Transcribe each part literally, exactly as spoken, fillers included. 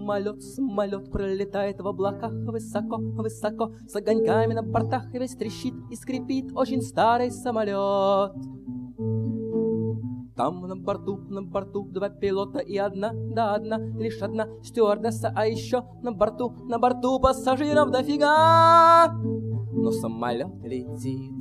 самолет, самолет пролетает в облаках высоко, высоко, с огоньками на бортах, и весь трещит и скрипит очень старый самолет. Там на борту, на борту два пилота и одна, да одна, лишь одна стюардесса, а еще на борту, на борту пассажиров дофига. Но самолет летит.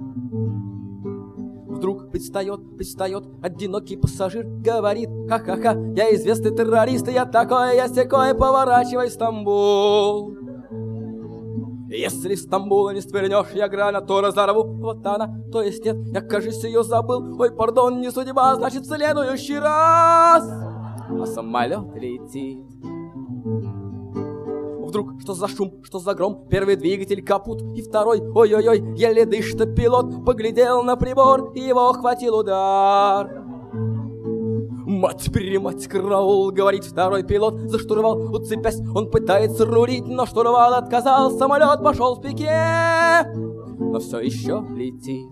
Вдруг предстает, предстает одинокий пассажир, говорит: ха-ха-ха, я известный террорист, я такой, я сякой, поворачивай, Стамбул. Если Стамбула не свернешь, я гранату разорву. Вот она, то есть нет, я, кажется, ее забыл. Ой, пардон, не судьба, значит, в следующий раз. А самолет летит. Вдруг, что за шум, что за гром, первый двигатель капут, и второй, ой-ой-ой, еле дышит пилот, поглядел на прибор, и его охватил удар. Мать-перемать, караул, говорит второй пилот, за штурвал уцепясь, он пытается рулить, но штурвал отказал, самолет пошел в пике, но все еще летит.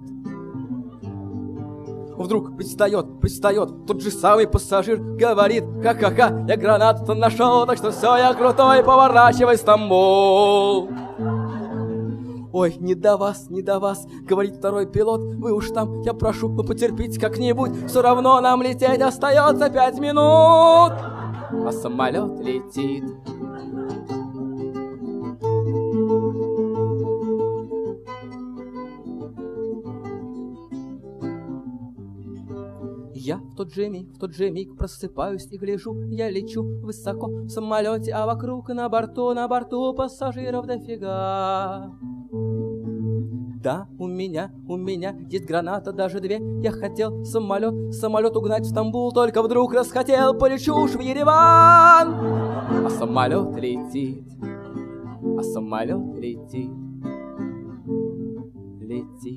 Вдруг предстает, предстает тот же самый пассажир, говорит: ха-ха-ха, я гранату нашел, так что все, я крутой, поворачивай, Стамбул. Ой, не до вас, не до вас, говорит второй пилот, вы уж там, я прошу, ну потерпите как-нибудь, все равно нам лететь остается пять минут. А самолет летит. Я в тот же миг, в тот же миг просыпаюсь и гляжу, я лечу высоко в самолете, а вокруг на борту, на борту пассажиров дофига. Да, у меня, у меня есть граната, даже две. Я хотел самолет, самолет угнать в Стамбул, только вдруг расхотел, полечу уж в Ереван. А самолет летит, а самолет летит, летит.